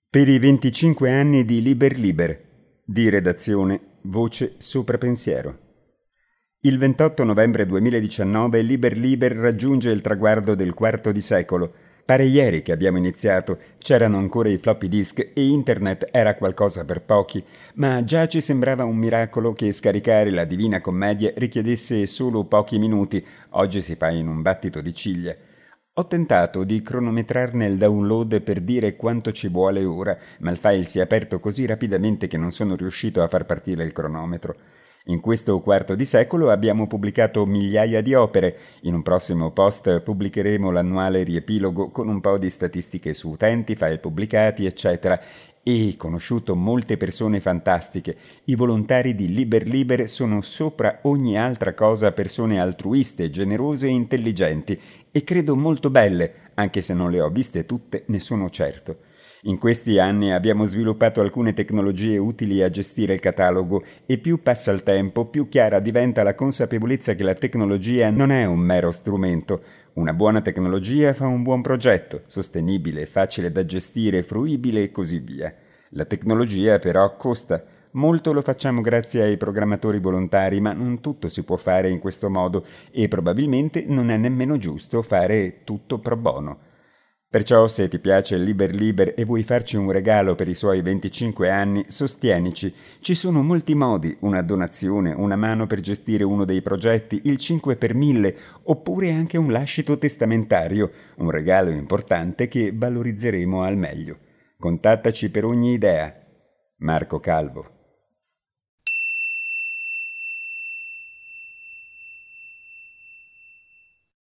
Per i 25 anni di Liber Liber, di redazione Voce Sopra Pensiero. Il 28 novembre 2019 Liber Liber raggiunge il traguardo del quarto di secolo. Pare ieri che abbiamo iniziato, c'erano ancora i floppy disk e internet era qualcosa per pochi, ma già ci sembrava un miracolo che scaricare la Divina Commedia richiedesse solo pochi minuti, oggi si fa in un battito di ciglia. Ho tentato di cronometrarne il download per dire quanto ci vuole ora, ma il file si è aperto così rapidamente che non sono riuscito a far partire il cronometro. In questo quarto di secolo abbiamo pubblicato migliaia di opere. In un prossimo post pubblicheremo l'annuale riepilogo con un po' di statistiche su utenti, file pubblicati, eccetera. E conosciuto molte persone fantastiche. I volontari di Liber Liber sono sopra ogni altra cosa persone altruiste, generose e intelligenti, e credo molto belle, anche se non le ho viste tutte, ne sono certo. In questi anni abbiamo sviluppato alcune tecnologie utili a gestire il catalogo e più passa il tempo, più chiara diventa la consapevolezza che la tecnologia non è un mero strumento. Una buona tecnologia fa un buon progetto, sostenibile, facile da gestire, fruibile e così via. La tecnologia però costa. Molto lo facciamo grazie ai programmatori volontari, ma non tutto si può fare in questo modo e probabilmente non è nemmeno giusto fare tutto pro bono. Perciò se ti piace il Liber Liber e vuoi farci un regalo per i suoi 25 anni, sostienici. Ci sono molti modi, una donazione, una mano per gestire uno dei progetti, il 5 per 1000, oppure anche un lascito testamentario, un regalo importante che valorizzeremo al meglio. Contattaci per ogni idea. Marco Calvo.